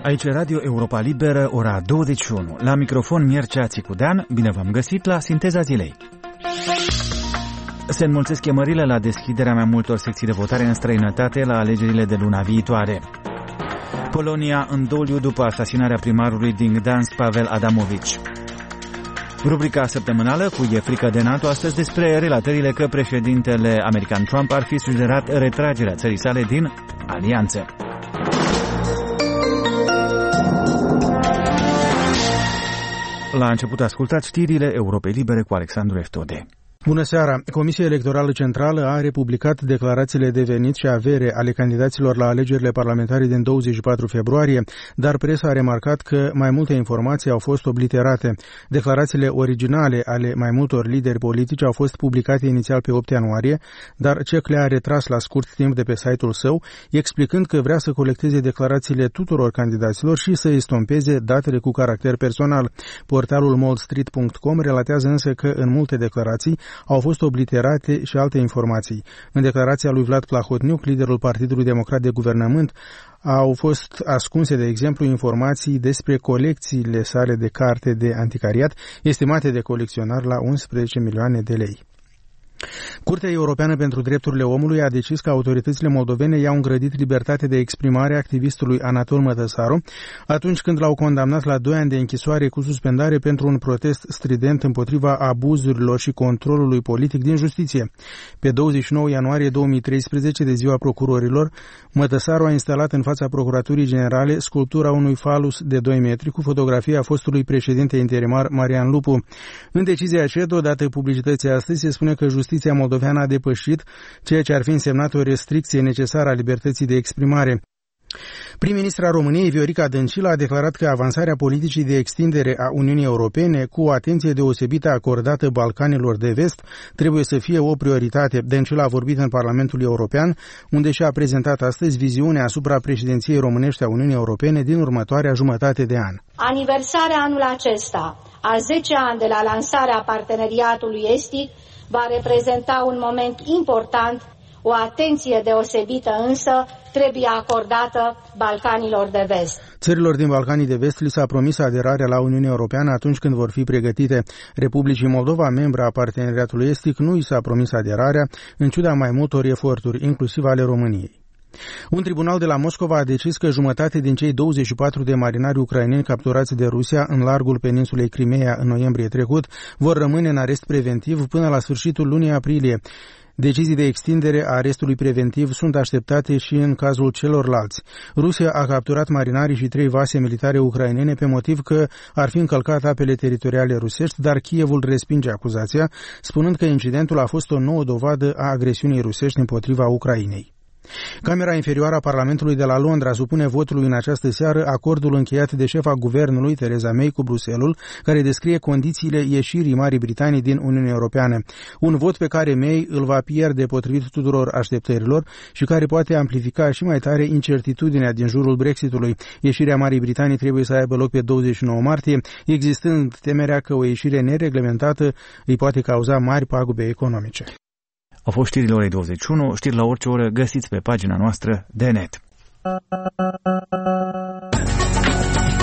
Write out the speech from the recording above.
Aici Radio Europa Liberă, ora 21. La microfon Mircea Țicudean, bine v-am găsit la Sinteza Zilei. Se înmulțesc chemările la deschiderea mai multor secții de votare în străinătate la alegerile de luna viitoare. Polonia în doliu după asasinarea primarului din Gdansk, Pavel Adamovici. Rubrica săptămânală cu E frică de NATO, astăzi despre relatările că președintele american Trump ar fi sugerat retragerea țării sale din alianță. La început ascultați știrile Europei Libere cu Alexandru Eftode. Bună seara! Comisia Electorală Centrală a republicat declarațiile de venit și avere ale candidaților la alegerile parlamentare din 24 februarie, dar presa a remarcat că mai multe informații au fost obliterate. Declarațiile originale ale mai multor lideri politici au fost publicate inițial pe 8 ianuarie, dar CEC le-a retras la scurt timp de pe site-ul său, explicând că vrea să colecteze declarațiile tuturor candidaților și să estompeze datele cu caracter personal. Portalul moldstreet.com relatează însă că în multe declarații au fost obliterate și alte informații. În declarația lui Vlad Plahotniuc, liderul Partidului Democrat de Guvernământ, au fost ascunse, de exemplu, informații despre colecțiile sale de carte de anticariat, estimate de colecționar la 11 milioane de lei. Curtea Europeană pentru Drepturile Omului a decis că autoritățile moldovene i-au îngrădit libertatea de exprimare activistului Anatol Mătăsaru atunci când l-au condamnat la 2 ani de închisoare cu suspendare pentru un protest strident împotriva abuzurilor și controlului politic din justiție. Pe 29 ianuarie 2013, de ziua procurorilor, Mătăsaru a instalat în fața Procuraturii Generale sculptura unui falus de 2 metri cu fotografia fostului președinte interimar Marian Lupu. În decizia CEDO, dată publicității astăzi, se spune că justiția moldoveană a depășit ceea ce ar fi însemnat o restricție necesară a libertății de exprimare. Prim-ministra României, Viorica Dăncilă, a declarat că avansarea politicii de extindere a Uniunii Europene, cu o atenție deosebită acordată Balcanilor de Vest, trebuie să fie o prioritate. Dăncilă a vorbit în Parlamentul European, unde și-a prezentat astăzi viziunea asupra președinției românești a Uniunii Europene din următoarea jumătate de an. Aniversarea anul acesta a 10 ani de la lansarea parteneriatului estic va reprezenta un moment important. O atenție deosebită însă trebuie acordată Balcanilor de Vest. Țărilor din Balcanii de Vest li s-a promis aderarea la Uniunea Europeană atunci când vor fi pregătite. Republicii Moldova, membră a parteneriatului estic, nu i s-a promis aderarea, în ciuda mai multor eforturi, inclusiv ale României. Un tribunal de la Moscova a decis că jumătate din cei 24 de marinari ucraineni capturați de Rusia în largul peninsulei Crimea în noiembrie trecut vor rămâne în arest preventiv până la sfârșitul lunii aprilie. Decizii de extindere a arestului preventiv sunt așteptate și în cazul celorlalți. Rusia a capturat marinarii și 3 vase militare ucrainene pe motiv că ar fi încălcat apele teritoriale rusești, dar Kievul respinge acuzația, spunând că incidentul a fost o nouă dovadă a agresiunii rusești împotriva Ucrainei. Camera inferioară a Parlamentului de la Londra supune votului în această seară acordul încheiat de șefa guvernului, Theresa May, cu Bruxelles, care descrie condițiile ieșirii Marii Britanii din Uniunea Europeană. Un vot pe care May îl va pierde potrivit tuturor așteptărilor și care poate amplifica și mai tare incertitudinea din jurul Brexitului. Ieșirea Marii Britanii trebuie să aibă loc pe 29 martie, existând temerea că o ieșire nereglementată îi poate cauza mari pagube economice. Au fost știrile orei 21, știri la orice oră găsiți pe pagina noastră de net.